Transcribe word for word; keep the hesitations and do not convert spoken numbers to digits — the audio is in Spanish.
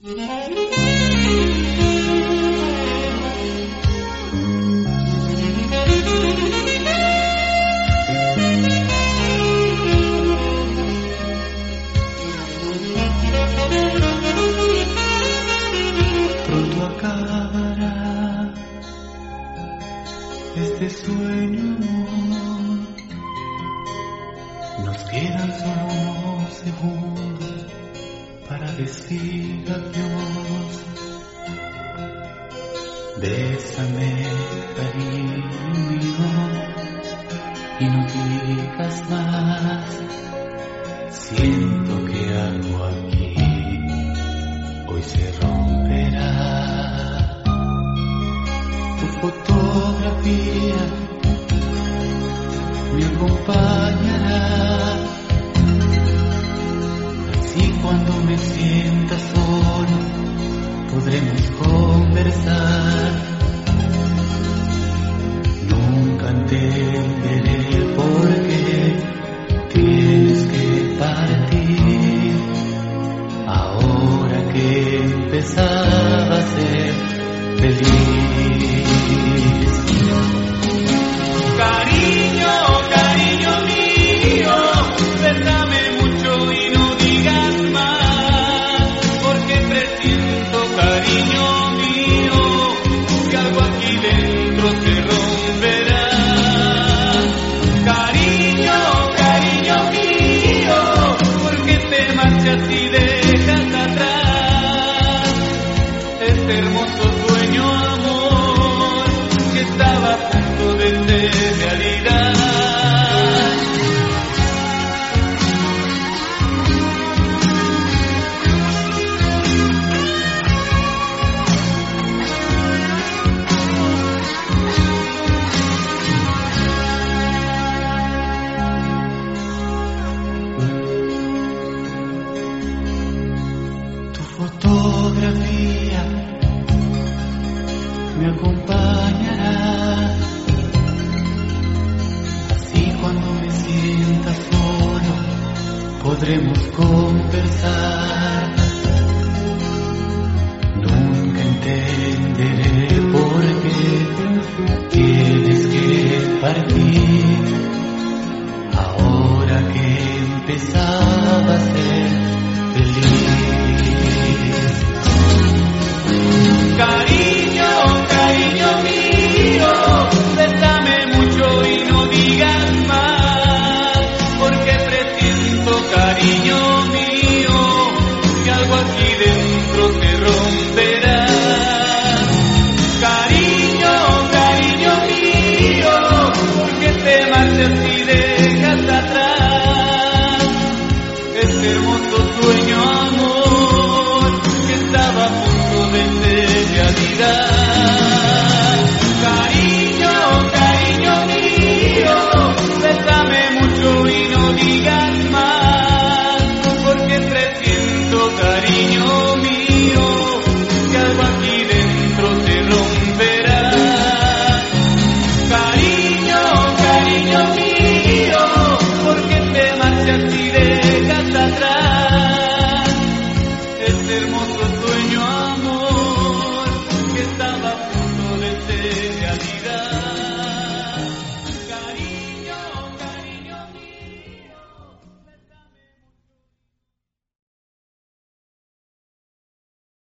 Pronto acabará este sueño, amor. Nos quedan solo unos segundos para decir adiós. Bésame, cariño mío, y no digas más. Siento que algo aquí hoy se romperá. Tu fotografía me acompañará. Así cuando me sienta solo podremos conversar. Nunca entenderé por qué tienes que partir. Ahora que empezaba a ser feliz. Cariño, cariño mío, bésame mucho y no digas más, porque presiento, cariño mío, que algo aquí dentro se romperá. Cariño, cariño mío, porque te marchas y dejas atrás este hermoso sueño, amor, que estaba a punto de ser realidad. Tu fotografía me acompañará. Así cuando me sienta solo podremos conversar. Nunca entenderé por qué tienes que partir. Ahora que empezaba a ser feliz. Cariño, cariño mío, bésame mucho y no digas más, porque presiento, cariño mío, que algo aquí dentro se romperá. Cariño, cariño mío, porque te marchas y dejas atrás este hermoso sueño, amor, que estaba a punto de ser realidad. Cariño, cariño mío, bésame mucho y no digas más, porque presiento, cariño mío, que algo aquí dentro se romperá. Cariño, cariño mío, porque te marchas y dejas atrás este hermoso sueño, amor,